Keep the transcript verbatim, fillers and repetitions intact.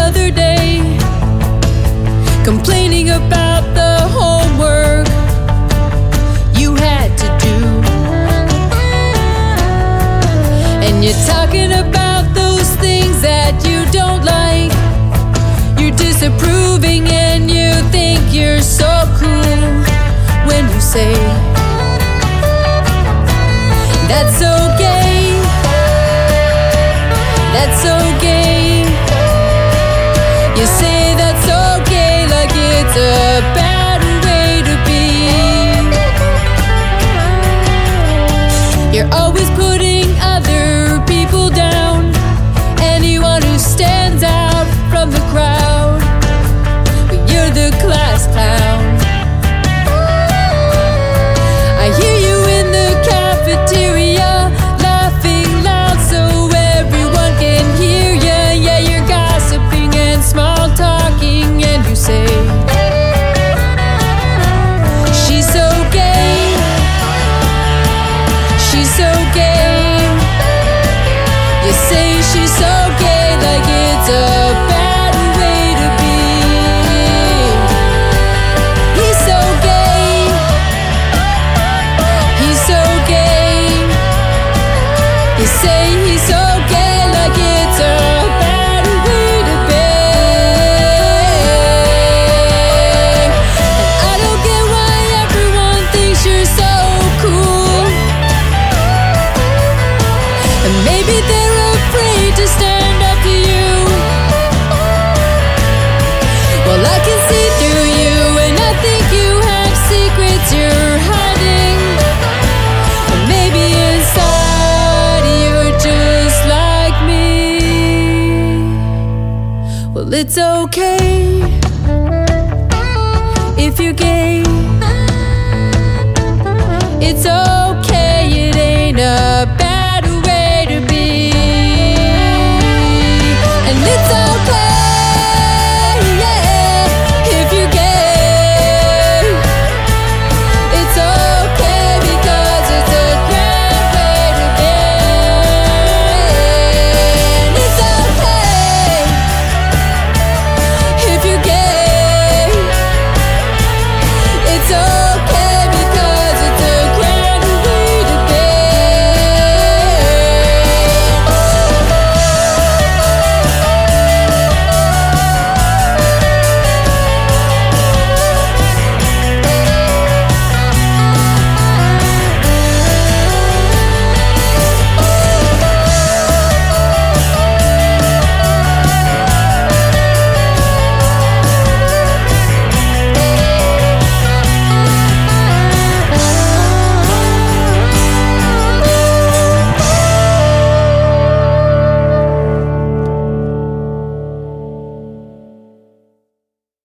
other day, complaining about the homework you had to do. And you're talking about those things that you don't like. You're disapproving and you think you're so cool when you say that's okay, that's okay. You say that's okay like it's a bad way to be. You're always putting other people down, anyone who stands out from the crowd. But you're the class clown. I hear you in the cafeteria laughing loud so everyone can hear ya. Yeah, you're gossiping and small talking, and you say she's so gay, she's so gay. You say she's so gay like it's a bad way to be. He's so gay, he's so gay. You say he's so gay like it's a bad way to be. And I don't get why everyone thinks you're so cool. And maybe they're afraid to stand up to you. Well, I can see through you, and I think you have secrets you're hiding. Or maybe inside you're just like me. Well, it's okay if you're gay. It's okay, it ain't a bad